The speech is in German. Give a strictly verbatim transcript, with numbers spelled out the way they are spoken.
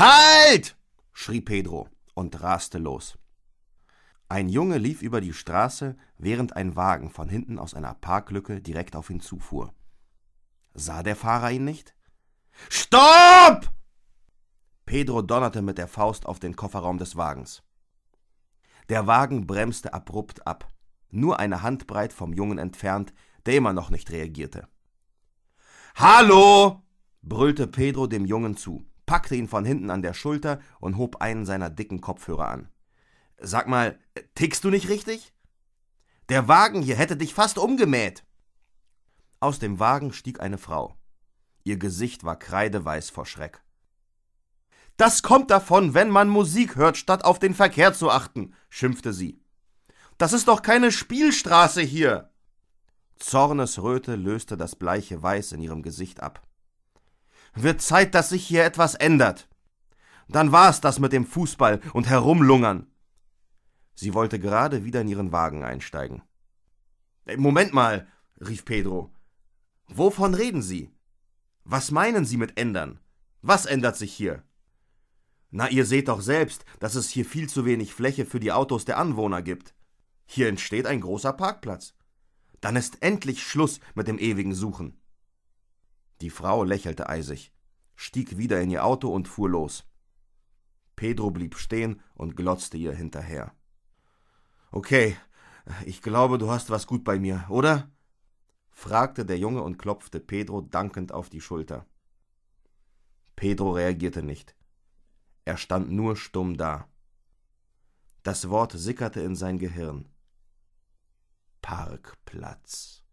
Halt! Schrie Pedro und raste los. Ein Junge lief über die Straße, während ein Wagen von hinten aus einer Parklücke direkt auf ihn zufuhr. Sah der Fahrer ihn nicht? Stopp! Pedro donnerte mit der Faust auf den Kofferraum des Wagens. Der Wagen bremste abrupt ab, nur eine Handbreit vom Jungen entfernt, der immer noch nicht reagierte. »Hallo!« brüllte Pedro dem Jungen zu, packte ihn von hinten an der Schulter und hob einen seiner dicken Kopfhörer an. »Sag mal, tickst du nicht richtig? Der Wagen hier hätte dich fast umgemäht!« Aus dem Wagen stieg eine Frau. Ihr Gesicht war kreideweiß vor Schreck. »Das kommt davon, wenn man Musik hört, statt auf den Verkehr zu achten«, schimpfte sie. »Das ist doch keine Spielstraße hier!« Zornesröte löste das bleiche Weiß in ihrem Gesicht ab. »Wird Zeit, dass sich hier etwas ändert. Dann war's das mit dem Fußball und Herumlungern.« Sie wollte gerade wieder in ihren Wagen einsteigen. »Moment mal«, rief Pedro. »Wovon reden Sie? Was meinen Sie mit ändern? Was ändert sich hier?« »Na, ihr seht doch selbst, dass es hier viel zu wenig Fläche für die Autos der Anwohner gibt. Hier entsteht ein großer Parkplatz. Dann ist endlich Schluss mit dem ewigen Suchen.« Die Frau lächelte eisig, stieg wieder in ihr Auto und fuhr los. Pedro blieb stehen und glotzte ihr hinterher. »Okay, ich glaube, du hast was gut bei mir, oder?« fragte der Junge und klopfte Pedro dankend auf die Schulter. Pedro reagierte nicht. Er stand nur stumm da. Das Wort sickerte in sein Gehirn. Parkplatz.